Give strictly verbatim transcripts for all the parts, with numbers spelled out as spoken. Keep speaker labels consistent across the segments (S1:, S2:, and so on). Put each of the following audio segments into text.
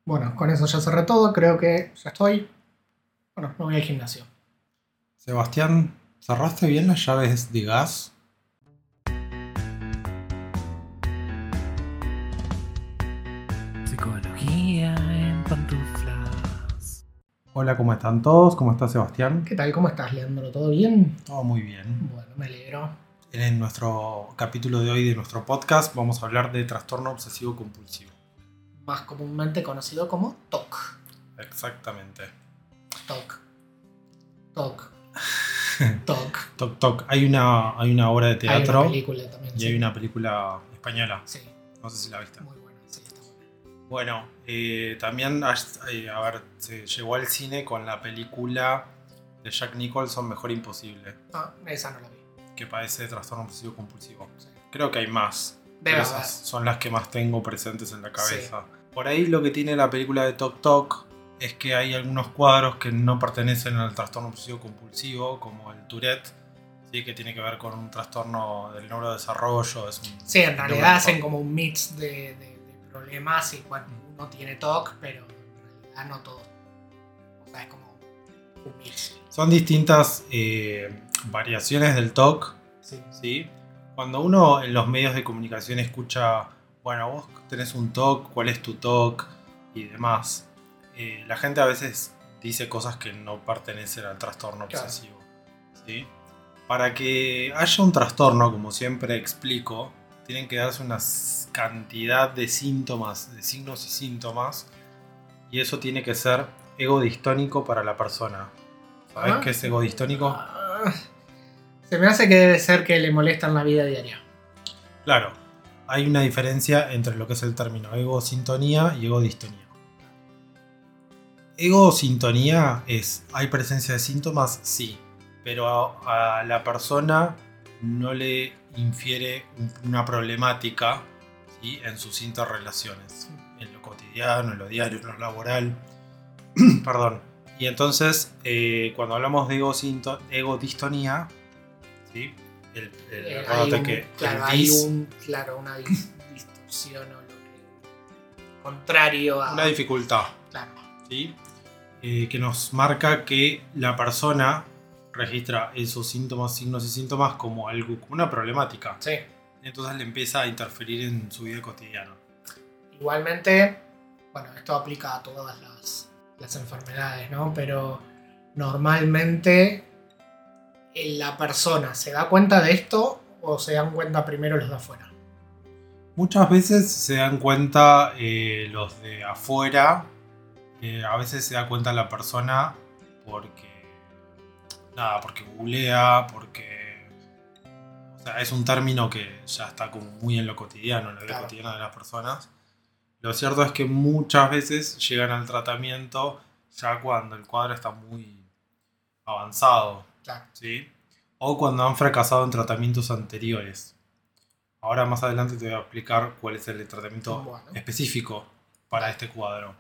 S1: Bueno, con eso ya cerré todo, creo que ya estoy. Bueno, me voy al gimnasio.
S2: Sebastián, ¿cerraste bien las llaves de gas?
S3: Psicología en pantuflas.
S2: Hola, ¿cómo están todos? ¿Cómo está Sebastián?
S1: ¿Qué tal? ¿Cómo estás, Leandro? ¿Todo bien?
S2: Todo muy bien.
S1: Bueno, me alegro.
S2: En nuestro capítulo de hoy de nuestro podcast vamos a hablar de trastorno obsesivo compulsivo.
S1: Más comúnmente conocido como T O C.
S2: Exactamente.
S1: T O C. T O C. T O C.
S2: Toc Toc. Hay una, hay una obra de teatro
S1: Hay una película también.
S2: y
S1: sí.
S2: hay una película española.
S1: Sí,
S2: No sé si la viste.
S1: muy buena. Sí, está buena.
S2: Bueno, eh, también eh, a ver, se llegó al cine con la película de Jack Nicholson, Mejor Imposible,
S1: Ah, esa no la vi.
S2: que padece de trastorno obsesivo compulsivo.
S1: Sí.
S2: Creo que hay más.
S1: Debe
S2: Pero
S1: haber.
S2: esas son las que más tengo presentes en la cabeza. Por ahí lo que tiene la película de Toc Toc es que hay algunos cuadros que no pertenecen al trastorno obsesivo compulsivo, como el Tourette, ¿sí? Que tiene que ver con un trastorno del neurodesarrollo. Es un
S1: Sí, en realidad
S2: neurodental.
S1: hacen como un mix de, de- de problemas y bueno, uno tiene T O C, pero en realidad no todo. O sea, es como un mix.
S2: Son distintas eh, variaciones del T O C,
S1: Sí.
S2: ¿sí? Cuando uno en los medios de comunicación escucha, bueno, vos tenés un T O C, ¿cuál es tu T O C? Y demás, eh, la gente a veces dice cosas que no pertenecen al trastorno
S1: Claro.
S2: obsesivo, ¿sí? Para que haya un trastorno, como siempre explico, tienen que darse una cantidad de síntomas, de signos y síntomas, y eso tiene que ser egodistónico para la persona. ¿Sabes
S1: Ah.
S2: qué es egodistónico?
S1: Ah, se me hace que debe ser que le molesta en la vida diaria.
S2: Claro, hay una diferencia entre lo que es el término egosintonía y egodistonía. Egosintonía es, ¿hay presencia de síntomas? Sí, pero a, a la persona no le infiere un- una problemática, ¿sí? En sus interrelaciones, en lo cotidiano, en lo diario, en lo laboral. Perdón. Y entonces, eh, cuando hablamos de egosinto- egodistonía, ¿sí? El, el,
S1: Eh,
S2: acordate
S1: hay un-
S2: que
S1: claro,
S2: el
S1: hay
S2: dis-
S1: un, claro, una dis- distorsión o lo que contrario a.
S2: una dificultad,
S1: Claro.
S2: ¿sí? Eh, que nos marca que la persona registra esos síntomas, signos y síntomas como algo, como una problemática.
S1: Sí.
S2: Entonces le empieza a interferir en su vida cotidiana.
S1: Igualmente, bueno, esto aplica a todas las, las enfermedades, ¿no? Pero normalmente eh, la persona se da cuenta de esto o se dan cuenta primero los de afuera.
S2: Muchas veces se dan cuenta eh, los de afuera, eh, a veces se da cuenta la persona porque, nada, porque googlea, porque, o sea, es un término que ya está como muy en lo cotidiano, en la vida
S1: Claro.
S2: cotidiana de las personas. Lo cierto es que muchas veces llegan al tratamiento ya cuando el cuadro está muy avanzado,
S1: Claro.
S2: ¿sí? O cuando han fracasado en tratamientos anteriores. Ahora más adelante te voy a explicar cuál es el tratamiento
S1: Bueno.
S2: específico para este cuadro.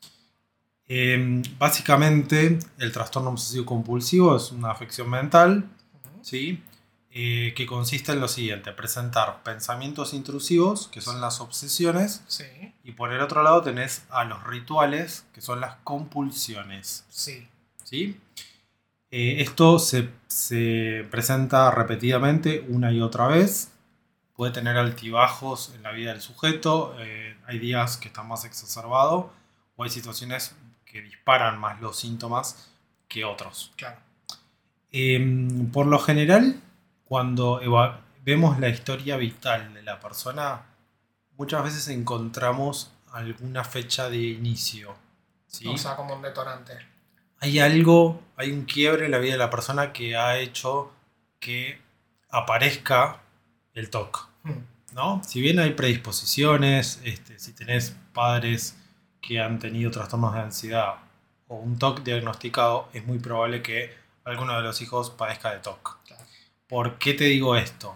S2: Eh, básicamente, el trastorno obsesivo compulsivo es una afección mental,
S1: Ujú.
S2: ¿sí? Eh, que consiste en lo siguiente: presentar pensamientos intrusivos, que son las obsesiones,
S1: Sí,
S2: y por el otro lado tenés a los rituales, que son las compulsiones,
S1: sí.
S2: ¿sí? Eh, esto se, se presenta repetidamente una y otra vez. Puede tener altibajos en la vida del sujeto. Eh, hay días que está más exacerbado o hay situaciones que disparan más los síntomas que otros.
S1: Claro.
S2: Eh, por lo general, cuando eva- vemos la historia vital de la persona, muchas veces encontramos alguna fecha de inicio, ¿sí?
S1: O sea, como un detonante.
S2: Hay algo, hay un quiebre en la vida de la persona que ha hecho que aparezca el T O C,
S1: Hmm.
S2: ¿no? Si bien hay predisposiciones, este, si tenés padres que han tenido trastornos de ansiedad o un T O C diagnosticado, es muy probable que alguno de los hijos padezca de T O C.
S1: Claro.
S2: ¿Por qué te digo esto?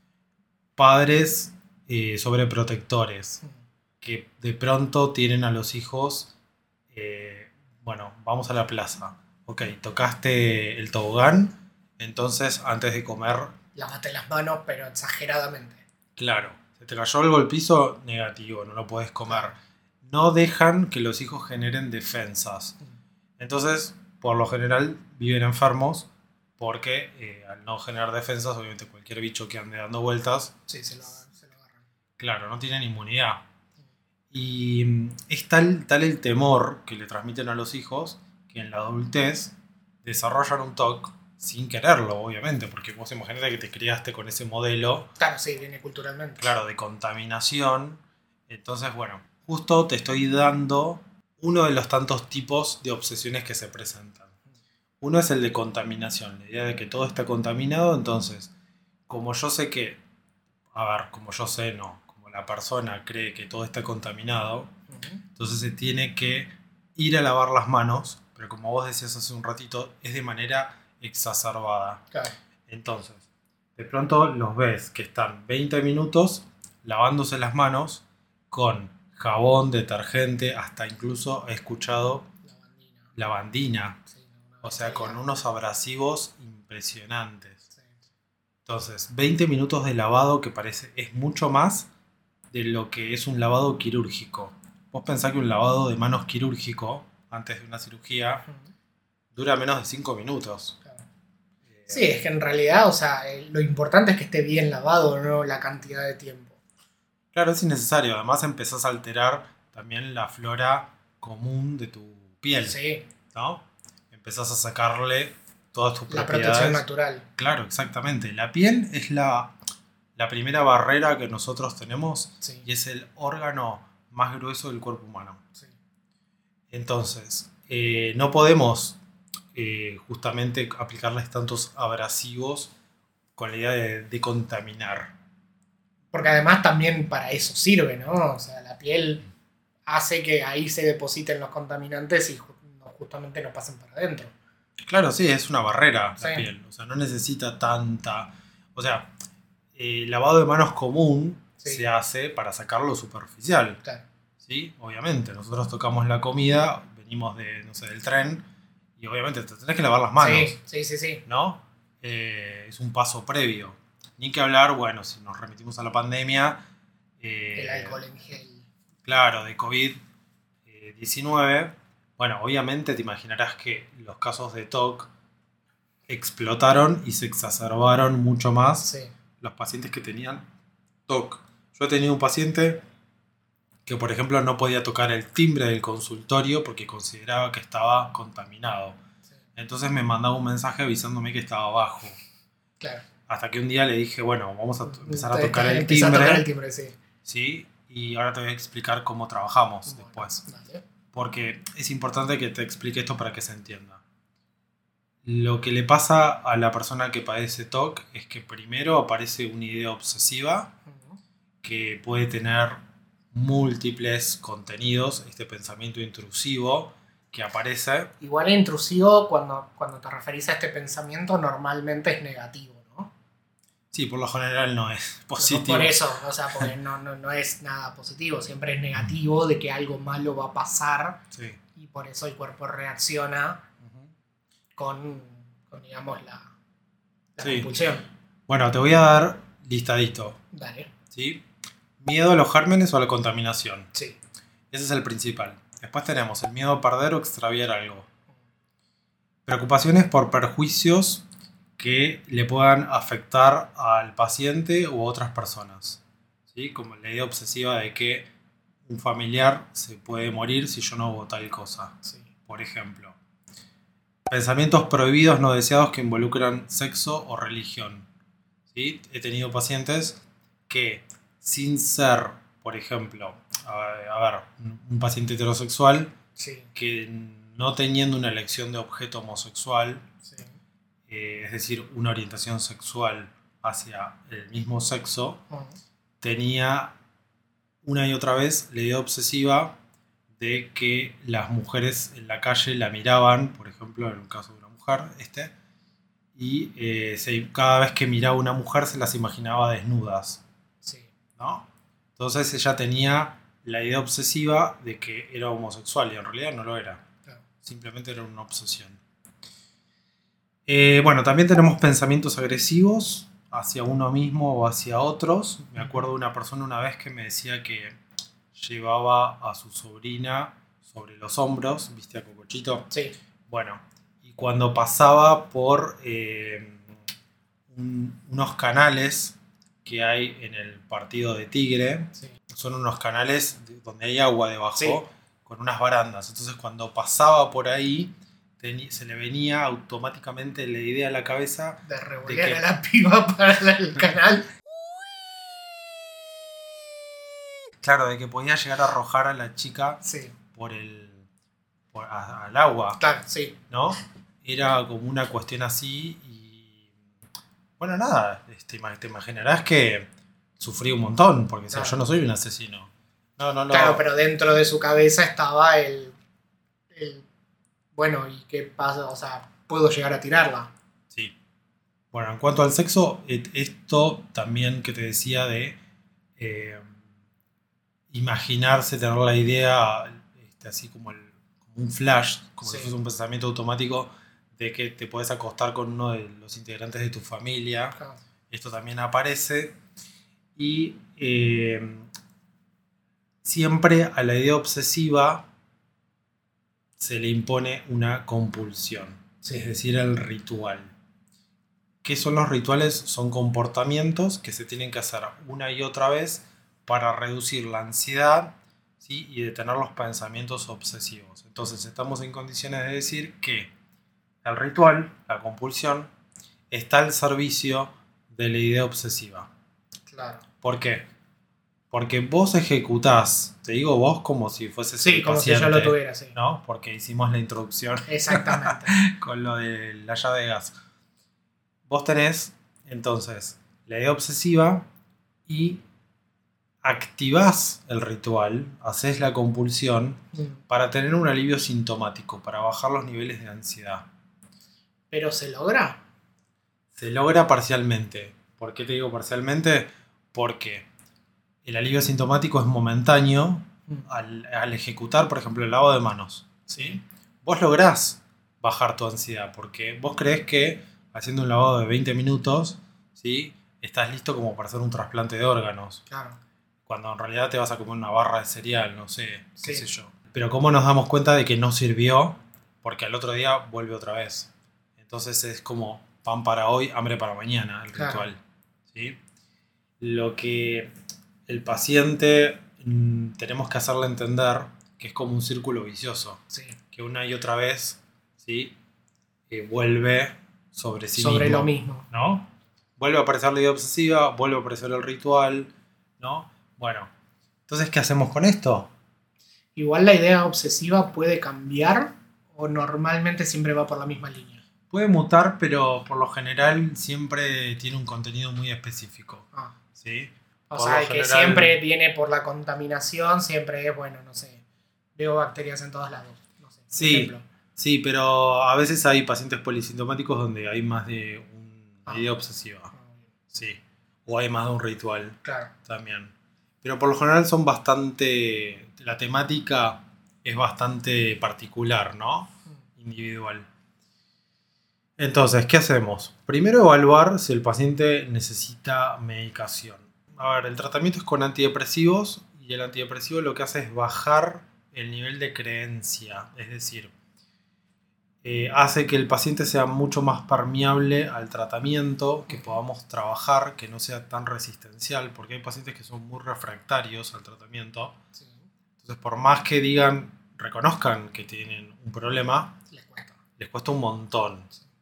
S2: Padres eh, sobreprotectores
S1: Hmm.
S2: que de pronto tienen a los hijos, eh, bueno, vamos a la plaza. Ok, tocaste el tobogán, entonces antes de comer,
S1: Lávate las manos, pero exageradamente.
S2: claro, se te cayó algo al piso, negativo, no lo puedes comer. no dejan que los hijos generen defensas. Entonces, por lo general, viven enfermos porque eh, al no generar defensas, obviamente cualquier bicho que ande dando vueltas,
S1: Sí, se lo, se lo agarran.
S2: claro, no tienen inmunidad. Y mm, es tal, tal el temor que le transmiten a los hijos que en la adultez desarrollan un T O C sin quererlo, obviamente, porque vos imaginate que te criaste con ese modelo,
S1: Claro, sí, viene culturalmente.
S2: claro, de contaminación. Entonces, bueno, justo te estoy dando uno de los tantos tipos de obsesiones que se presentan. Uno es el de contaminación, la idea de que todo está contaminado, entonces, como yo sé que, a ver, como yo sé, no, como la persona cree que todo está contaminado,
S1: Ujú.
S2: entonces se tiene que ir a lavar las manos, pero como vos decías hace un ratito, es de manera exacerbada.
S1: Claro.
S2: Entonces, de pronto los ves que están veinte minutos lavándose las manos con jabón, detergente, hasta incluso he escuchado
S1: La bandina.
S2: lavandina,
S1: Sí, una
S2: o sea, con
S1: bacteria.
S2: unos abrasivos impresionantes.
S1: Sí.
S2: Entonces, veinte minutos de lavado que parece es mucho más de lo que es un lavado quirúrgico. Vos pensás que un lavado de manos quirúrgico, antes de una cirugía,
S1: Ujú.
S2: dura menos de cinco minutos.
S1: Claro.
S2: Eh,
S1: Sí, es que en realidad, o sea, eh, lo importante es que esté bien lavado, no la cantidad de tiempo.
S2: Claro, es innecesario. Además empezás a alterar también la flora común de tu piel,
S1: Sí,
S2: ¿no? Empezás a sacarle todas tus
S1: la
S2: propiedades.
S1: protección natural.
S2: Claro, exactamente. La piel es la, la primera barrera que nosotros tenemos
S1: Sí,
S2: y es el órgano más grueso del cuerpo humano.
S1: sí.
S2: Entonces, eh, no podemos eh, justamente aplicarles tantos abrasivos con la idea de, de contaminar.
S1: Porque además también para eso sirve, ¿no? O sea, la piel hace que ahí se depositen los contaminantes y ju- no- justamente no pasen para adentro.
S2: Claro, sí, es una barrera la
S1: Sí.
S2: piel. O sea, no necesita tanta... O sea, el lavado de manos común
S1: Sí.
S2: se hace para sacar lo superficial.
S1: Claro.
S2: ¿Sí? Obviamente, nosotros tocamos la comida, venimos de, no sé, del tren y obviamente te tenés que lavar las manos,
S1: Sí, sí, sí, sí.
S2: ¿no? Eh, es un paso previo. Ni que hablar, bueno, si nos remitimos a la pandemia, eh,
S1: El alcohol en gel.
S2: claro, de COVID diecinueve, bueno, obviamente te imaginarás que los casos de T O C explotaron y se exacerbaron mucho más
S1: Sí.
S2: los pacientes que tenían T O C. Yo he tenido un paciente que, por ejemplo, no podía tocar el timbre del consultorio porque consideraba que estaba contaminado.
S1: Sí.
S2: Entonces me mandaba un mensaje avisándome que estaba abajo.
S1: Claro.
S2: Hasta que un día le dije, bueno, vamos a to- empezar a
S1: Te-
S2: tocar
S1: te-
S2: el
S1: empezá a
S2: timbre.
S1: tocar el timbre, sí.
S2: ¿Sí? Y ahora te voy a explicar cómo trabajamos
S1: Bueno,
S2: después.
S1: dale.
S2: Porque es importante que te explique esto para que se entienda. Lo que le pasa a la persona que padece T O C es que primero aparece una idea obsesiva
S1: Ujú.
S2: que puede tener múltiples contenidos, este pensamiento intrusivo que aparece.
S1: Igual intrusivo, cuando, cuando te referís a este pensamiento, normalmente es negativo, ¿no?
S2: Sí, por lo general no es positivo.
S1: Por eso, o sea, porque no, no, no es nada positivo, siempre es negativo de que algo malo va a pasar
S2: Sí.
S1: y por eso el cuerpo reacciona
S2: Ujú.
S1: con, con digamos, la, la
S2: Sí.
S1: compulsión.
S2: Bueno, te voy a dar listadito.
S1: Dale,
S2: ¿Sí? Miedo a los gérmenes o a la contaminación.
S1: sí.
S2: Ese es el principal. Después tenemos el miedo a perder o extraviar algo. Preocupaciones por perjuicios que le puedan afectar al paciente u otras personas. ¿Sí? Como la idea obsesiva de que un familiar se puede morir si yo no hago tal cosa,
S1: Sí.
S2: por ejemplo. Pensamientos prohibidos no deseados que involucran sexo o religión. ¿Sí? He tenido pacientes que sin ser, por ejemplo, a, a ver, un- un paciente heterosexual
S1: Sí,
S2: que no teniendo una elección de objeto homosexual,
S1: sí.
S2: eh, es decir, una orientación sexual hacia el mismo sexo,
S1: Ujú.
S2: tenía una y otra vez la idea obsesiva de que las mujeres en la calle la miraban, por ejemplo, en un caso de una mujer, este, y eh, se- cada vez que miraba a una mujer se las imaginaba desnudas,
S1: Sí.
S2: ¿no? Entonces ella tenía la idea obsesiva de que era homosexual y en realidad no lo era.
S1: Claro.
S2: Simplemente era una obsesión. Eh, bueno, también tenemos pensamientos agresivos hacia uno mismo o hacia otros. Me acuerdo de una persona una vez que me decía que llevaba a su sobrina sobre los hombros, ¿viste a Cocochito?
S1: Sí.
S2: Bueno, y cuando pasaba por eh, un- unos canales que hay en el partido de Tigre,
S1: Sí.
S2: son unos canales de- donde hay agua debajo,
S1: Sí.
S2: con unas barandas. Entonces cuando pasaba por ahí, teni- se le venía automáticamente la idea a la cabeza.
S1: De revolear
S2: qué?
S1: a la piba para el canal.
S2: Claro, de que podía llegar a arrojar a la chica
S1: Sí.
S2: por el por- a- al agua,
S1: Claro, sí.
S2: ¿no? Era como una cuestión así y bueno, nada, este, ima- te imaginarás que sufrí un montón, porque o sea,
S1: Claro.
S2: yo no soy un asesino. No, no, no.
S1: Claro, pero dentro de su cabeza estaba el, el. Bueno, ¿y qué pasa? O sea, puedo llegar a tirarla.
S2: Sí. Bueno, en cuanto al sexo, et- esto también que te decía de eh, imaginarse, tener la idea, este, así como, el, como un flash, como
S1: Sí.
S2: si fuese un pensamiento automático de que te puedes acostar con uno de los integrantes de tu familia.
S1: Claro.
S2: Esto también aparece. Y eh, siempre a la idea obsesiva se le impone una compulsión,
S1: Sí.
S2: es decir, el ritual. ¿Qué son los rituales? Son comportamientos que se tienen que hacer una y otra vez para reducir la ansiedad, ¿sí? Y detener los pensamientos obsesivos. Entonces estamos en condiciones de decir que el ritual, la compulsión, está al servicio de la idea obsesiva.
S1: Claro.
S2: ¿Por qué? Porque vos ejecutás, te digo vos como si fueses
S1: Sí,
S2: el
S1: como
S2: paciente,
S1: si yo lo tuviera, sí.
S2: ¿no? Porque hicimos la introducción
S1: Exactamente.
S2: con lo de la llave de gas. Vos tenés, entonces, la idea obsesiva y activás el ritual, haces la compulsión
S1: Mm.
S2: para tener un alivio sintomático, para bajar los niveles de ansiedad.
S1: Pero se logra.
S2: Se logra parcialmente. ¿Por qué te digo parcialmente? Porque el alivio sintomático es momentáneo
S1: Mm.
S2: al, al ejecutar, por ejemplo, el lavado de manos. ¿Sí? Vos lográs bajar tu ansiedad porque vos creés que haciendo un lavado de veinte minutos, ¿sí? Estás listo como para hacer un trasplante de órganos.
S1: Claro.
S2: Cuando en realidad te vas a comer una barra de cereal, no sé, qué
S1: Sí.
S2: sé yo. Pero ¿cómo nos damos cuenta de que no sirvió? Porque al otro día vuelve otra vez. Entonces es como pan para hoy, hambre para mañana, el
S1: Claro.
S2: ritual. ¿Sí? Lo que el paciente mm, tenemos que hacerle entender que es como un círculo vicioso.
S1: Sí.
S2: Que una y otra vez, ¿sí? Eh, vuelve sobre sí
S1: Sobre
S2: mismo.
S1: lo mismo.
S2: ¿No? Vuelve a aparecer la idea obsesiva, vuelve a aparecer el ritual, ¿no? Bueno, entonces, ¿qué hacemos con esto?
S1: Igual la idea obsesiva puede cambiar o normalmente siempre va por la misma línea.
S2: Puede mutar, pero por lo general siempre tiene un contenido muy específico,
S1: Ah.
S2: ¿sí?
S1: O
S2: Por
S1: sea,
S2: lo
S1: que
S2: general-
S1: siempre viene por la contaminación, siempre es, bueno, no sé, veo bacterias en todos lados. No sé, por
S2: Sí.
S1: ejemplo.
S2: Sí, pero a veces hay pacientes polisintomáticos donde hay más de una
S1: Ah.
S2: idea obsesiva,
S1: Ah,
S2: sí. O hay más de un ritual
S1: claro.
S2: también. Pero por lo general son bastante... La temática es bastante particular, ¿no? Individual. Entonces, ¿qué hacemos? Primero evaluar si el paciente necesita medicación. A ver, el tratamiento es con antidepresivos y el antidepresivo lo que hace es bajar el nivel de creencia, es decir, eh, hace que el paciente sea mucho más permeable al tratamiento, que podamos trabajar, que no sea tan resistencial, porque hay pacientes que son muy refractarios al tratamiento.
S1: Sí,
S2: Entonces, por más que digan, reconozcan que tienen un problema,
S1: les cuesta.
S2: les cuesta un montón.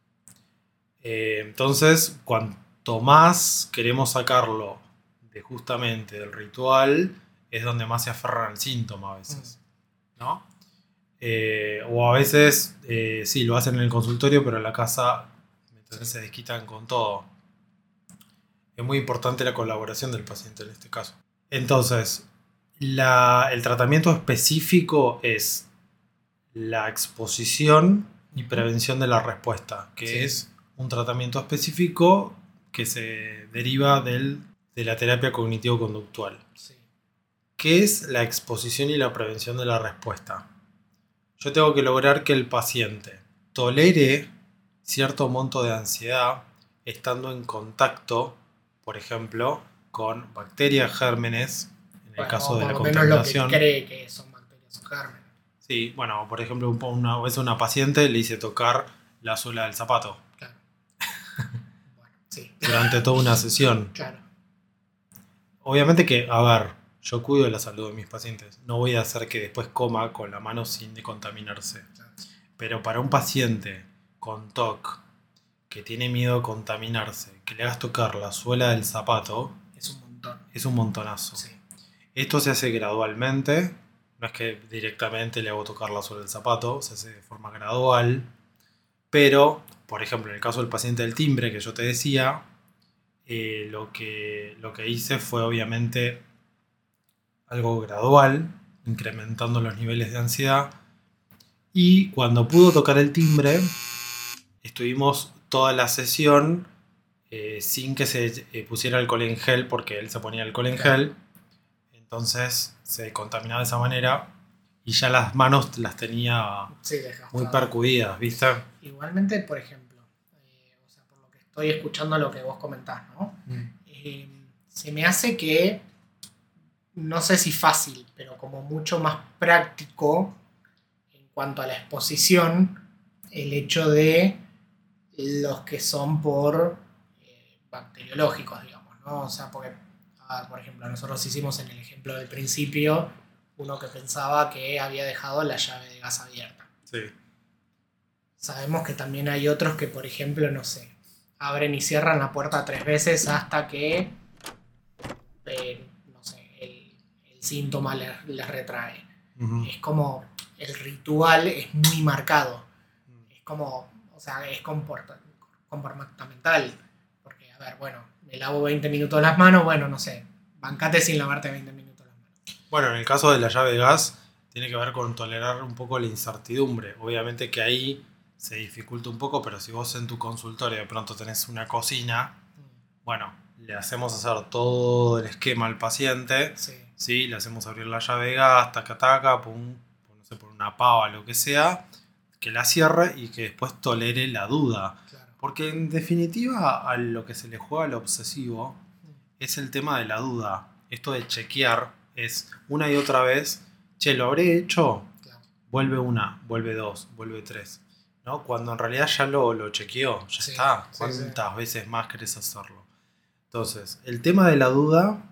S2: Eh, entonces, cuanto más queremos sacarlo de justamente del ritual, es donde más se aferran al síntoma a veces, ¿no? Eh, o a veces, eh, sí, lo hacen en el consultorio, pero en la casa entonces se desquitan con todo. Es muy importante la colaboración del paciente en este caso. Entonces, la, el tratamiento específico es la exposición y prevención de la respuesta, que
S1: Sí.
S2: es un tratamiento específico que se deriva del, de la terapia cognitivo-conductual.
S1: Sí.
S2: ¿Qué es la exposición y la prevención de la respuesta? Yo tengo que lograr que el paciente tolere cierto monto de ansiedad estando en contacto, por ejemplo, con bacterias, gérmenes, el
S1: Bueno,
S2: caso
S1: o
S2: de
S1: por
S2: la
S1: lo menos lo que
S2: contaminación.
S1: cree que son bacterias o gérmenes.
S2: Sí, bueno, por ejemplo, un po- una vez a una paciente le hice tocar la suela del zapato
S1: Claro. Bueno, sí.
S2: durante toda una sesión.
S1: Claro.
S2: Obviamente que, a ver, yo cuido de la salud de mis pacientes. No voy a hacer que después coma con la mano sin decontaminarse.
S1: Claro.
S2: Pero para un paciente con T O C que tiene miedo a contaminarse, que le hagas tocar la suela del zapato,
S1: Es un montón.
S2: es un montonazo.
S1: Sí.
S2: Esto se hace gradualmente. No es que directamente le hago tocar la suela del zapato, se hace de forma gradual. Pero, por ejemplo, en el caso del paciente del timbre que yo te decía, eh, lo, que, lo que hice fue obviamente algo gradual, incrementando los niveles de ansiedad. Y cuando pudo tocar el timbre, estuvimos toda la sesión eh, sin que se eh, pusiera alcohol en gel, porque él se ponía alcohol en
S1: Claro.
S2: gel. Entonces se contaminaba de esa manera y ya las manos las tenía
S1: Sí, desgastado.
S2: muy percudidas, ¿viste?
S1: Igualmente, por ejemplo, eh, o sea, por lo que estoy escuchando lo que vos comentás, ¿no? Eh, se me hace que, no sé si fácil, pero como mucho más práctico en cuanto a la exposición, el hecho de los que son por eh, bacteriológicos, digamos, ¿no? O sea, porque, a ver, por ejemplo, nosotros hicimos en el ejemplo del principio uno que pensaba que había dejado la llave de gas abierta.
S2: Sí.
S1: Sabemos que también hay otros que, por ejemplo, no sé, abren y cierran la puerta tres veces hasta que, eh, no sé, el, el síntoma les, les retrae.
S2: Ujú.
S1: Es como, el ritual es muy marcado. Es como, o sea, es comporta- comportamental. Porque, a ver, bueno, me lavo veinte minutos las manos, bueno, no sé, bancate sin lavarte veinte minutos las manos.
S2: Bueno, en el caso de la llave de gas, tiene que ver con tolerar un poco la incertidumbre. Obviamente que ahí se dificulta un poco, pero si vos en tu consultorio de pronto tenés una cocina, bueno, le hacemos hacer todo el esquema al paciente,
S1: Sí,
S2: ¿sí? Le hacemos abrir la llave de gas, taca taca, pum, no sé, por una pava, lo que sea, que la cierre y que después tolere la duda.
S1: claro.
S2: Porque en definitiva a lo que se le juega al obsesivo es el tema de la duda. Esto de chequear es una y otra vez, che, ¿lo habré hecho?
S1: Claro.
S2: Vuelve una, vuelve dos, vuelve tres. ¿No? Cuando en realidad ya lo, lo chequeó, ya
S1: Sí,
S2: está.
S1: sí,
S2: ¿Cuántas
S1: sí.
S2: veces más querés hacerlo? Entonces, el tema de la duda,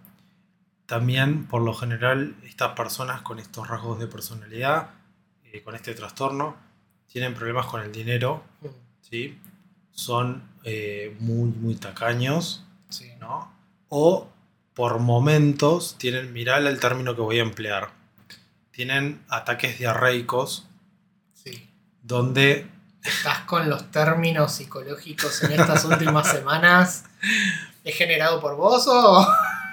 S2: también por lo general, estas personas con estos rasgos de personalidad, eh, con este trastorno, tienen problemas con el dinero,
S1: Mm,
S2: ¿sí? Son eh, muy, muy tacaños,
S1: sí.
S2: ¿no? O por momentos tienen, mirá el término que voy a emplear, tienen ataques diarreicos
S1: Sí.
S2: donde
S1: Estás con los términos psicológicos en estas últimas semanas. ¿Es generado por vos o...?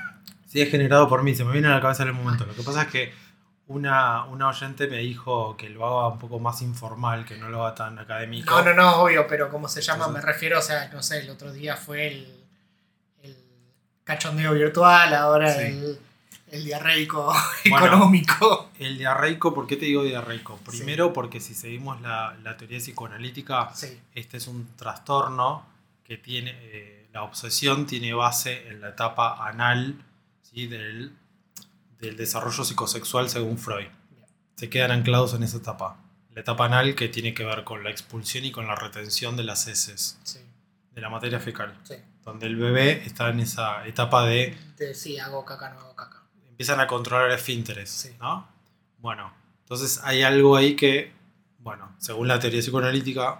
S2: sí es generado por mí, se me viene a la cabeza en el momento. Lo que pasa es que una, una oyente me dijo que lo haga un poco más informal, que no lo haga tan académico.
S1: No, no, no, obvio, pero ¿cómo se llama?
S2: Entonces-
S1: Me refiero, o sea, no sé, el otro día fue el, el cachondeo virtual, ahora
S2: Sí.
S1: el, el diarreico
S2: Bueno.
S1: económico.
S2: El diarreico, ¿por qué te digo diarreico?
S1: Sí.
S2: Primero porque si seguimos la, la teoría psicoanalítica,
S1: Sí,
S2: este es un trastorno que tiene, eh, la obsesión tiene base en la etapa anal, ¿sí? del, del desarrollo psicosexual según Freud.
S1: bien.
S2: Se quedan anclados en esa etapa. La etapa anal que tiene que ver con la expulsión y con la retención de las heces,
S1: Sí,
S2: de la materia fecal.
S1: sí.
S2: Donde el bebé está en esa etapa de
S1: De, sí, hago caca, no hago caca.
S2: empiezan a controlar esfínteres,
S1: Sí.
S2: ¿no? Bueno, entonces hay algo ahí que, bueno, según la teoría psicoanalítica,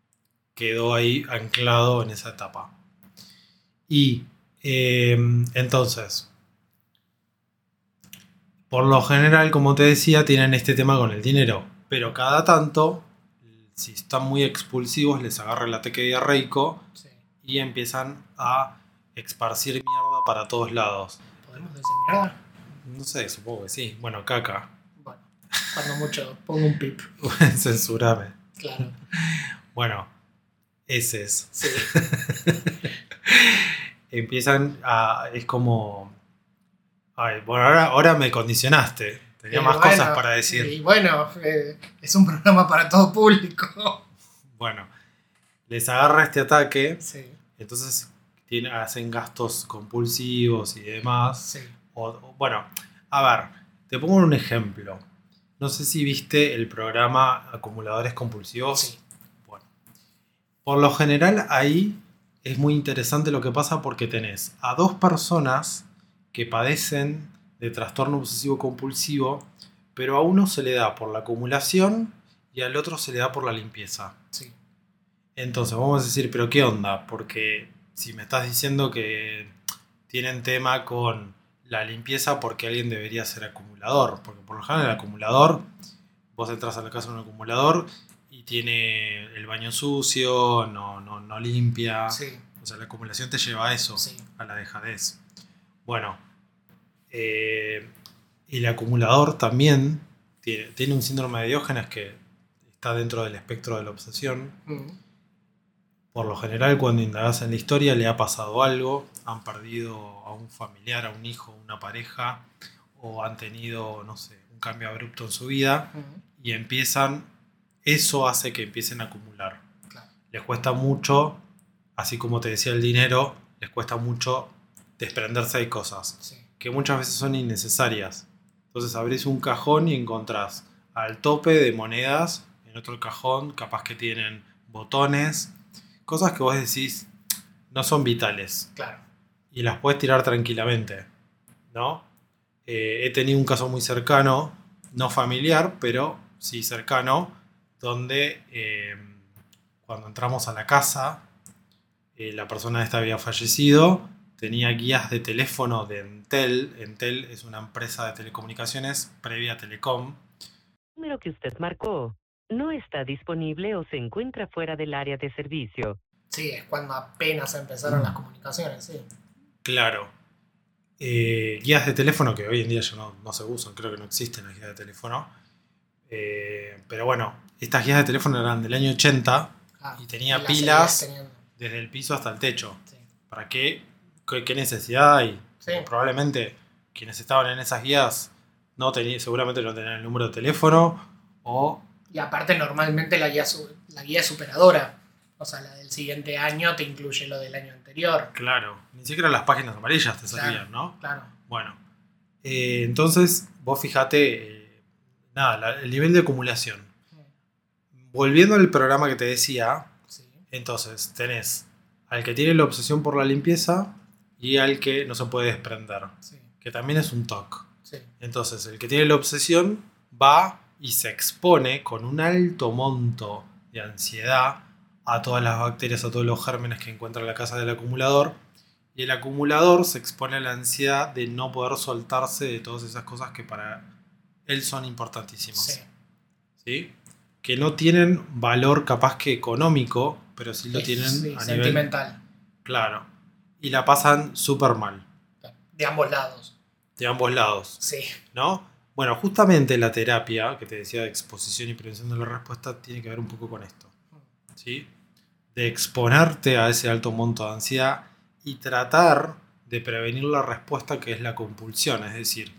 S2: quedó ahí anclado en esa etapa. Y eh, entonces, por lo general, como te decía, tienen este tema con el dinero, pero cada tanto, si están muy expulsivos, les agarra el ataque diarreico
S1: Sí.
S2: y empiezan a esparcir mierda para todos lados.
S1: ¿Podemos decir mierda?
S2: No sé, supongo que sí. Bueno, caca.
S1: Bueno, cuando mucho, pongo un pip.
S2: Censurame.
S1: Claro.
S2: Bueno, heces.
S1: Sí.
S2: Empiezan a... Es como... Ay, bueno, ahora, ahora me condicionaste. Tenía
S1: Eh,
S2: más
S1: bueno,
S2: cosas para decir.
S1: Y bueno, eh, es un programa para todo público.
S2: Bueno, les agarra este ataque.
S1: Sí,
S2: Entonces tiene- hacen gastos compulsivos y demás.
S1: sí.
S2: O, o, bueno, A ver, te pongo un ejemplo. No sé si viste el programa Acumuladores Compulsivos.
S1: Sí.
S2: Bueno, por lo general ahí es muy interesante lo que pasa porque tenés a dos personas que padecen de trastorno obsesivo compulsivo, pero a uno se le da por la acumulación y al otro se le da por la limpieza.
S1: Sí.
S2: Entonces vamos a decir, pero ¿qué onda? Porque si me estás diciendo que tienen tema con la limpieza, ¿por qué alguien debería ser acumulador? Porque por lo general el acumulador, vos entras a la casa de un acumulador y tiene el baño sucio, no, no, no limpia.
S1: Sí.
S2: O sea, la acumulación te lleva a eso,
S1: Sí.
S2: a la dejadez. Bueno, eh, el acumulador también tiene, tiene un síndrome de Diógenes que está dentro del espectro de la obsesión.
S1: Mm.
S2: Por lo general, cuando indagas en la historia, le ha pasado algo, han perdido a un familiar, a un hijo, una pareja, o han tenido, no sé, un cambio abrupto en su vida,
S1: Mm.
S2: y empiezan, eso hace que empiecen a acumular.
S1: Claro.
S2: Les cuesta mucho, así como te decía el dinero, les cuesta mucho desprenderse de cosas
S1: Sí.
S2: que muchas veces son innecesarias. Entonces abrís un cajón y encontrás al tope de monedas, en otro cajón capaz que tienen botones, cosas que vos decís no son vitales
S1: Claro.
S2: y las puedes tirar tranquilamente, ¿no? Eh, he tenido un caso muy cercano, no familiar, pero sí cercano, donde eh, cuando entramos a la casa, eh, la persona esta había fallecido, tenía guías de teléfono de Entel. Entel es una empresa de telecomunicaciones previa a Telecom.
S4: El número que usted marcó no está disponible o se encuentra fuera del área de servicio.
S1: Sí, es cuando apenas empezaron las comunicaciones, sí.
S2: Claro. Eh, guías de teléfono que hoy en día ya no, no se usan, creo que no existen las guías de teléfono. Eh, pero bueno, estas guías de teléfono eran del año ochenta
S1: Ah,
S2: y tenía
S1: las
S2: pilas
S1: seguías teniendo.
S2: desde el piso hasta el techo.
S1: Sí.
S2: ¿Para qué? ¿Qué, qué necesidad hay?
S1: Sí.
S2: Probablemente quienes estaban en esas guías no tenían, seguramente no tenían el número de teléfono o...
S1: Y aparte normalmente la guía, su- la guía es superadora. O sea, la del siguiente año te incluye lo del año anterior.
S2: Claro, ni siquiera las páginas amarillas te
S1: Claro.
S2: servían, ¿no?
S1: Claro.
S2: Bueno, eh, entonces vos fijate, eh, nada, la- el nivel de acumulación. Volviendo al programa que te decía,
S1: Sí.
S2: entonces tenés al que tiene la obsesión por la limpieza y al que no se puede desprender,
S1: Sí.
S2: que también es un T O C.
S1: Sí.
S2: Entonces el que tiene la obsesión va y se expone con un alto monto de ansiedad a todas las bacterias, a todos los gérmenes que encuentra en la casa del acumulador. Y el acumulador se expone a la ansiedad de no poder soltarse de todas esas cosas que para él son importantísimas.
S1: Sí.
S2: ¿Sí? Que no tienen valor capaz que económico, pero sí lo
S1: Sí,
S2: tienen
S1: sí,
S2: a nivel...
S1: sentimental.
S2: Claro. Y la pasan súper mal,
S1: De ambos lados.
S2: de ambos lados,
S1: Sí.
S2: ¿no? Bueno, justamente la terapia, que te decía de exposición y prevención de la respuesta, tiene que ver un poco con esto, ¿sí? De exponerte a ese alto monto de ansiedad y tratar de prevenir la respuesta que es la compulsión. Es decir,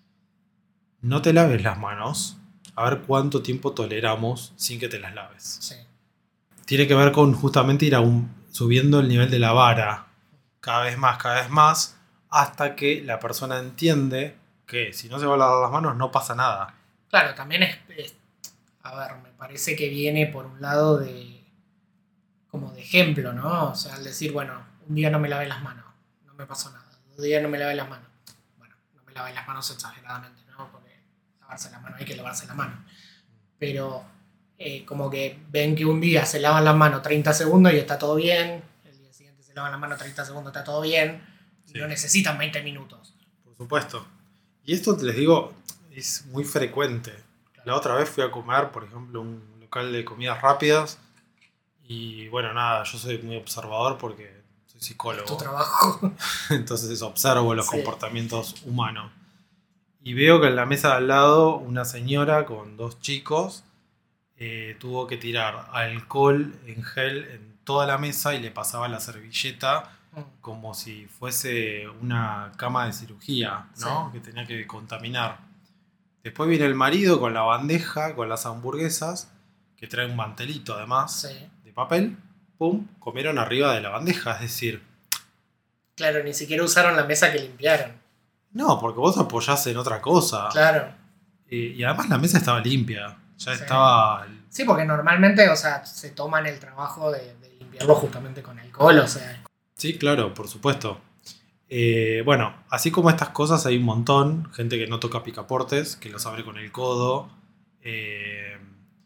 S2: no te laves las manos, a ver cuánto tiempo toleramos sin que te las laves.
S1: Sí.
S2: Tiene que ver con justamente ir a un, subiendo el nivel de la vara cada vez más, cada vez más, hasta que la persona entiende que si no se va a lavar las manos no pasa nada.
S1: Claro, también es, es- a ver, me parece que viene por un lado de como de ejemplo, ¿no? O sea, al decir, bueno, un día no me lavé las manos, no me pasó nada. Dos días no me lavé las manos. Bueno, no me lavé las manos exageradamente, ¿no? Porque lavarse las manos hay que lavarse las manos. Pero eh, como que ven que un día se lavan las manos treinta segundos y está todo bien, el día siguiente se lavan las manos treinta segundos, está todo bien, y
S2: Sí.
S1: no necesitan veinte minutos.
S2: Por supuesto. Y esto, te les digo, es muy frecuente. La otra vez fui a comer, por ejemplo, a un local de comidas rápidas. Y bueno, nada, yo soy muy observador porque soy
S1: Es
S2: psicólogo.
S1: tu trabajo.
S2: Entonces observo los
S1: Sí.
S2: comportamientos humanos. Y veo que en la mesa de al lado una señora con dos chicos eh, tuvo que tirar alcohol en gel en toda la mesa y le pasaba la servilleta como si fuese una cama de cirugía, ¿no?
S1: Sí.
S2: Que tenía que contaminar. Después viene el marido con la bandeja, con las hamburguesas, que trae un mantelito además
S1: Sí.
S2: de papel. Pum, comieron arriba de la bandeja, es decir,
S1: Claro, ni siquiera usaron la mesa que limpiaron.
S2: No, porque vos apoyás en otra cosa.
S1: Claro.
S2: Y, y además la mesa estaba limpia. Ya
S1: Sí.
S2: estaba...
S1: Sí, porque normalmente, o sea, se toman el trabajo de, de limpiarlo justamente con alcohol, o sea.
S2: Sí, claro, por supuesto. Eh, bueno, así como estas cosas hay un montón. Gente que no toca picaportes, que los abre con el codo. Eh,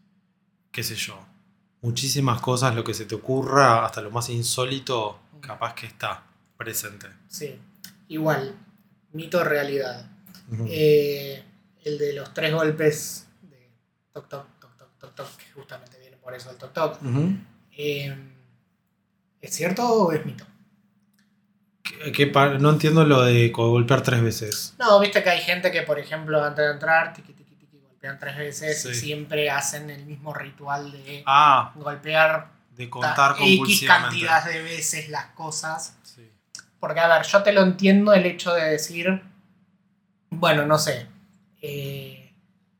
S2: qué sé yo. Muchísimas cosas, lo que se te ocurra, hasta lo más insólito, capaz que está presente.
S1: Sí. Igual, mito o realidad.
S2: Ujú.
S1: Eh, el de los tres golpes de toc toc, toc toc, toc toc, que justamente viene por eso el toc toc.
S2: Ujú.
S1: Eh, ¿Es cierto o es mito?
S2: ¿Qué- qué pa- no entiendo lo de co- golpear tres veces.
S1: No, viste que hay gente que, por ejemplo, antes de entrar, tiqui, tiqui, tiqui, golpean tres veces y
S2: Sí.
S1: siempre hacen el mismo ritual de
S2: Ah,
S1: golpear
S2: de contar
S1: ta- X
S2: compulsivamente.
S1: cantidad de veces las cosas.
S2: Sí.
S1: Porque, a ver, yo te lo entiendo el hecho de decir, bueno, no sé, eh,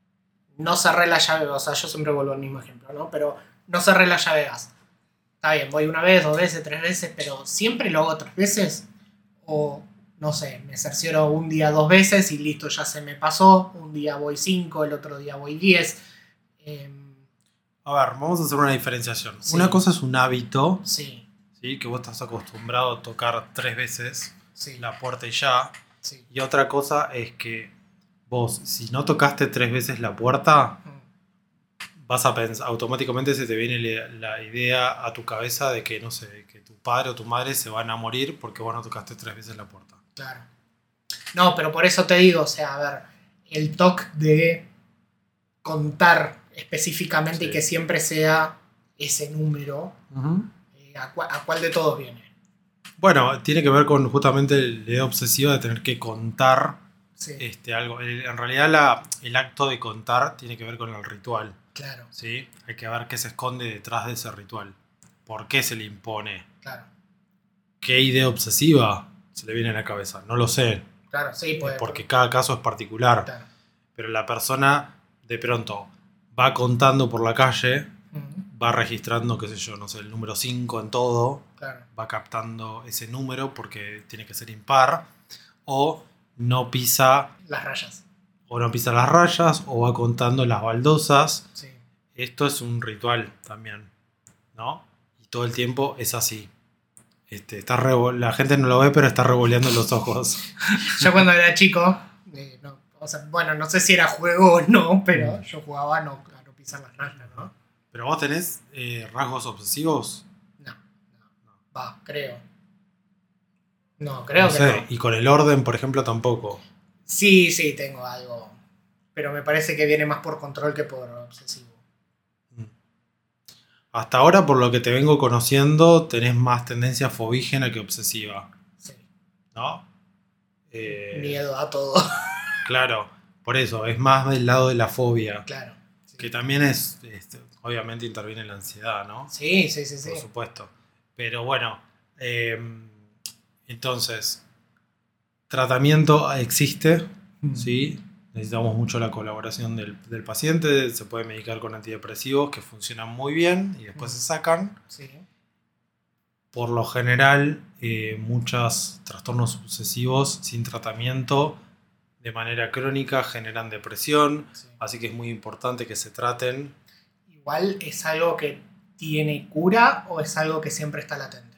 S1: no cerré la llave, o sea, yo siempre vuelvo al mismo ejemplo, ¿no? Pero no cerré la llave de gas. Está bien, voy una vez, dos veces, tres veces, pero siempre lo hago tres veces. O, no sé, me cercioro un día dos veces y listo, ya se me pasó. Un día voy cinco, el otro día voy diez. Eh,
S2: A ver, vamos a hacer una diferenciación.
S1: Sí.
S2: Una cosa es un hábito,
S1: sí,
S2: ¿sí? Que vos estás acostumbrado a tocar tres veces
S1: sí,
S2: la puerta y ya.
S1: sí.
S2: Y otra cosa es que vos, si no tocaste tres veces la puerta,
S1: Mm,
S2: vas a pensar, automáticamente se te viene la, la idea a tu cabeza de que, no sé, que tu padre o tu madre se van a morir porque vos no tocaste tres veces la puerta.
S1: Claro. No, pero por eso te digo, o sea, a ver, el toque de contar específicamente
S2: Sí.
S1: y que siempre sea ese número, eh, ¿a, cua- a cuál de todos viene?
S2: Bueno, tiene que ver con justamente el idea obsesiva de tener que contar
S1: Sí,
S2: este, algo. El- En realidad la- el acto de contar tiene que ver con el ritual.
S1: claro,
S2: ¿Sí? Hay que ver qué se esconde detrás de ese ritual. ¿Por qué se le impone?
S1: claro,
S2: ¿Qué idea obsesiva se le viene a la cabeza? No lo sé,
S1: claro, sí, puede.
S2: porque cada caso es particular.
S1: Claro.
S2: Pero la persona de pronto va contando por la calle,
S1: Mm,
S2: va registrando, qué sé yo, no sé, el número cinco en todo,
S1: claro,
S2: va captando ese número porque tiene que ser impar, o no pisa,
S1: las rayas.
S2: o no pisa las rayas, o va contando las baldosas.
S1: Sí.
S2: Esto es un ritual también, ¿no? Y todo el tiempo es así. Este, está revo- la gente no lo ve, pero está revoleando los ojos.
S1: Yo cuando era chico, eh, no, o sea, bueno, no sé si era juego o no, pero
S2: Mm.
S1: yo jugaba a no, a no pisar las rayas, ¿no?
S2: ¿Pero vos tenés eh, rasgos obsesivos?
S1: No, no, va, creo. No, creo
S2: No
S1: que
S2: sé,
S1: no.
S2: y con el orden, por ejemplo, tampoco.
S1: Sí, sí, tengo algo. Pero me parece que viene más por control que por obsesivo.
S2: Mm. Hasta ahora, por lo que te vengo conociendo, tenés más tendencia fobígena que obsesiva,
S1: Sí.
S2: ¿no? Eh,
S1: Miedo a todo.
S2: Claro, por eso, es más del lado de la fobia,
S1: Claro. Sí.
S2: que también es, este, obviamente interviene la ansiedad, ¿no?
S1: Sí, sí, sí, sí.
S2: Por supuesto. Pero bueno, eh, entonces, tratamiento existe,
S1: Mm.
S2: ¿sí? Necesitamos mucho la colaboración del, del paciente, se puede medicar con antidepresivos que funcionan muy bien y después
S1: Mm.
S2: se sacan.
S1: Sí.
S2: Por lo general, eh, muchos trastornos obsesivos sin tratamiento de manera crónica generan depresión,
S1: Sí.
S2: así que es muy importante que se traten.
S1: Igual es algo que tiene cura o es algo que siempre está latente.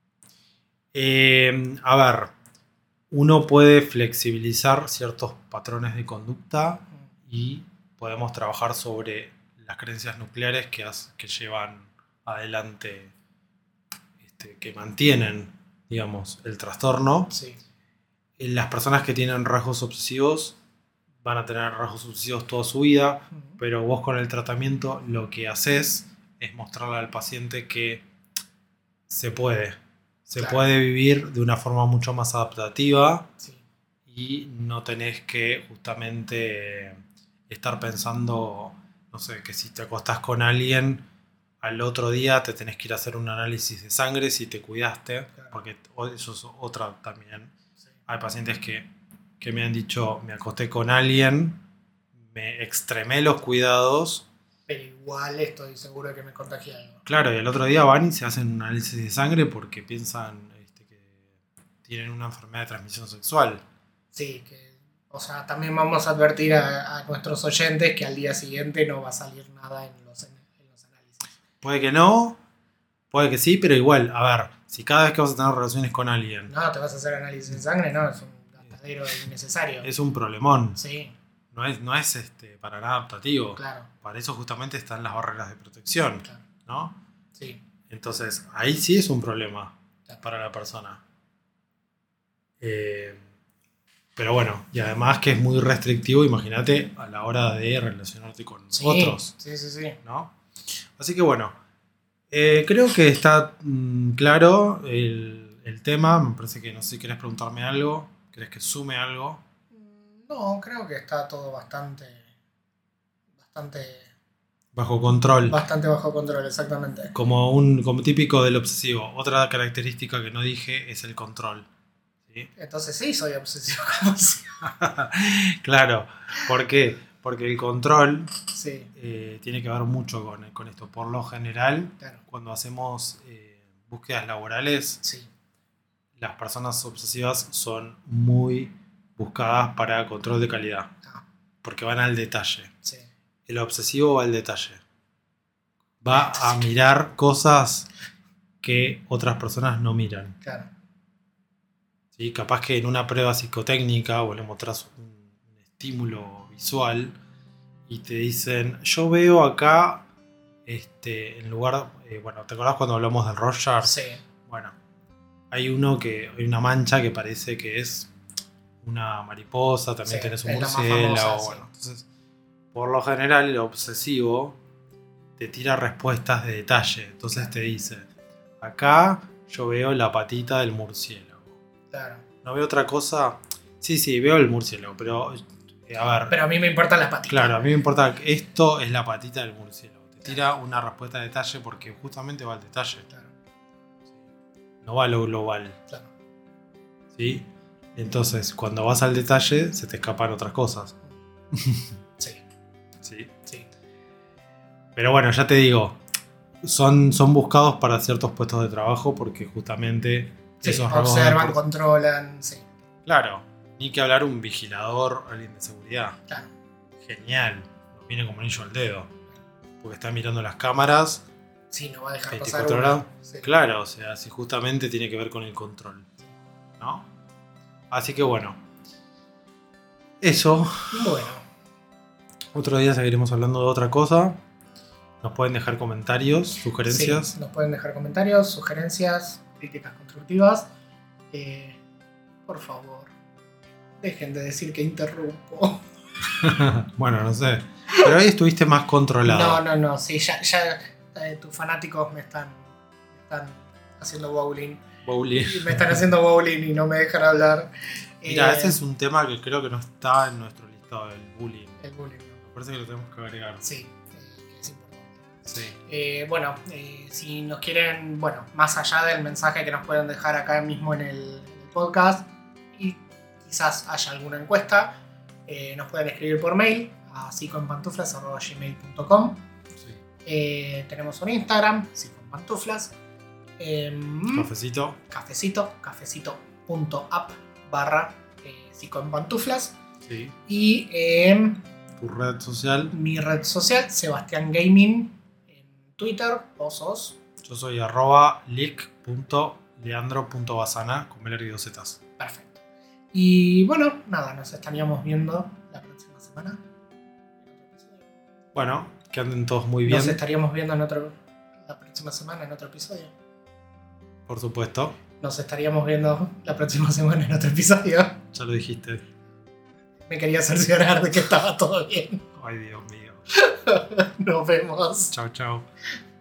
S2: Eh, a ver, uno puede flexibilizar ciertos patrones de conducta
S1: Mm.
S2: y podemos trabajar sobre las creencias nucleares que, has- que llevan adelante, este, que mantienen, digamos, el trastorno.
S1: Sí.
S2: Las personas que tienen rasgos obsesivos van a tener rasgos obsesivos toda su vida,
S1: Mm.
S2: pero vos con el tratamiento lo que haces es mostrarle al paciente que se puede. Se
S1: Claro.
S2: puede vivir de una forma mucho más adaptativa
S1: Sí.
S2: y no tenés que justamente estar pensando, no sé, que si te acostás con alguien, al otro día te tenés que ir a hacer un análisis de sangre si te cuidaste,
S1: Claro.
S2: porque eso es otra también.
S1: Sí.
S2: Hay pacientes que, que me han dicho, me acosté con alguien, me extremé los cuidados,
S1: Pero igual estoy seguro de que me contagié algo.
S2: claro, y el otro día van y se hacen un análisis de sangre porque piensan este, que tienen una enfermedad de transmisión sexual.
S1: Sí, que, o sea, también vamos a advertir a, a nuestros oyentes que al día siguiente no va a salir nada en los, en los análisis.
S2: Puede que no, puede que sí, pero igual, a ver, si cada vez que vas a tener relaciones con alguien
S1: No, te vas a hacer análisis de sangre, no, es un gastadero innecesario.
S2: es un problemón,
S1: Sí,
S2: no es, no es este, para nada adaptativo.
S1: claro,
S2: Para eso justamente están las barreras de protección,
S1: claro.
S2: ¿no?
S1: Sí,
S2: Entonces, ahí sí es un problema
S1: claro.
S2: para la persona. Eh, pero bueno, y además que es muy restrictivo, imagínate, a la hora de relacionarte con
S1: Sí,
S2: otros,
S1: sí, sí, sí.
S2: ¿no? Así que bueno, eh, creo que está mm, claro el, el tema. Me parece que no sé si querés preguntarme algo, querés que sume algo.
S1: No, creo que está todo bastante, bastante,
S2: Bajo control.
S1: bastante bajo control, exactamente.
S2: Como un como típico del obsesivo. Otra característica que no dije es el control. ¿Sí?
S1: Entonces sí, soy obsesivo compulsivo.
S2: Claro. ¿Por qué? Porque el control
S1: Sí,
S2: eh, tiene que ver mucho con, con esto. Por lo general,
S1: claro,
S2: cuando hacemos eh, búsquedas laborales,
S1: sí,
S2: las personas obsesivas son muy buscadas para control de calidad.
S1: ah,
S2: Porque van al detalle.
S1: sí,
S2: El obsesivo va al detalle. Va a mirar cosas que otras personas no miran.
S1: claro,
S2: ¿Sí? Capaz que en una prueba psicotécnica vos le mostrás un, un estímulo visual y te dicen, yo veo acá, este, en lugar, eh, bueno, ¿te acordás cuando hablamos del Rorschach?
S1: sí,
S2: Bueno, hay uno que, hay una mancha que parece que es una mariposa, también
S1: Sí,
S2: tenés un
S1: es la más
S2: murciélago,
S1: famosa, sí.
S2: bueno, entonces, por lo general el obsesivo te tira respuestas de detalle, entonces te dice, acá yo veo la patita del murciélago.
S1: claro.
S2: ¿No veo otra cosa? Sí, sí, veo el murciélago, pero eh, a ver,
S1: Pero a mí me importan las patitas.
S2: claro, a mí me importa que esto es la patita del murciélago. Te tira una respuesta de detalle porque justamente va al detalle,
S1: Claro,
S2: no va a lo global,
S1: claro.
S2: ¿sí? Entonces, cuando vas al detalle, se te escapan otras cosas,
S1: Sí,
S2: ¿sí?
S1: sí,
S2: Pero bueno, ya te digo, son, son buscados para ciertos puestos de trabajo porque justamente
S1: sí,
S2: esos rasgos de
S1: observan,
S2: por-
S1: controlan, sí,
S2: Claro, ni que hablar un vigilador, alguien de seguridad.
S1: claro.
S2: Genial, nos viene como anillo al dedo. Porque está mirando las cámaras
S1: Sí, no va a dejar pasar
S2: veinticuatro
S1: una.
S2: horas.
S1: Sí.
S2: Claro, o sea, si justamente tiene que ver con el control, ¿no? Así que bueno, eso.
S1: Bueno,
S2: Otro día seguiremos hablando de otra cosa. Nos pueden dejar comentarios, sugerencias.
S1: sí, nos pueden dejar comentarios, sugerencias, críticas constructivas. Eh, por favor, dejen de decir que interrumpo.
S2: Bueno, no sé. Pero hoy estuviste más controlado.
S1: No, no, no, sí, ya, ya eh, tus fanáticos me están, me están haciendo bowling.
S2: Bowling.
S1: Y me están haciendo bowling y no me dejan hablar.
S2: Mira,
S1: Eh,
S2: ese es un tema que creo que no está en nuestro listado, el bullying.
S1: El bullying, ¿no?
S2: Me parece que lo tenemos que agregar.
S1: Sí, eh, que es importante.
S2: Sí.
S1: Eh, bueno, eh, si nos quieren, bueno, más allá del mensaje que nos pueden dejar acá mismo en el, en el podcast y quizás haya alguna encuesta, eh, nos pueden escribir por mail a psicoenpantuflas arroba gmail punto com.
S2: Sí.
S1: Eh, tenemos un Instagram, psicoenpantuflas. Eh,
S2: Cafecito.
S1: cafecito, cafecito.app barra eh, psicoenpantuflas.
S2: Sí.
S1: Y eh,
S2: Tu red social.
S1: mi red social, Sebastián Gaming, en Twitter, vos sos.
S2: Yo soy arroba lic.leandro.basana con Beler y dos zetas.
S1: Perfecto. Y bueno, nada, nos estaríamos viendo la próxima semana.
S2: Bueno, que anden todos muy bien.
S1: Nos estaríamos viendo en otro, la próxima semana en otro episodio.
S2: Por supuesto.
S1: Nos estaríamos viendo la próxima semana en otro episodio.
S2: Ya lo dijiste.
S1: Me quería cerciorar de que estaba todo bien.
S2: Ay, Dios mío.
S1: Nos vemos.
S2: Chao, chao.